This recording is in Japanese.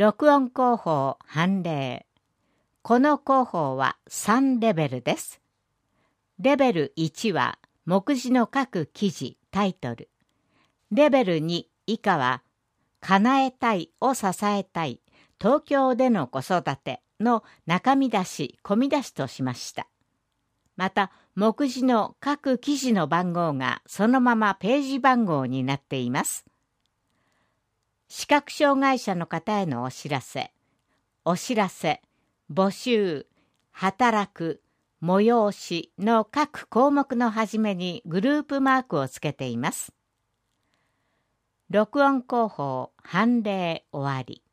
録音工法判例。この工法は3レベルです。レベル1は目次の各記事、タイトル。レベル2以下は叶えたいを支えたい東京での子育ての中身出し、込み出しとしました。また、目次の各記事の番号がそのままページ番号になっています。視覚障害者の方へのお知らせ、募集、働く、催しの各項目の始めにグループマークをつけています。録音工法判例終わり。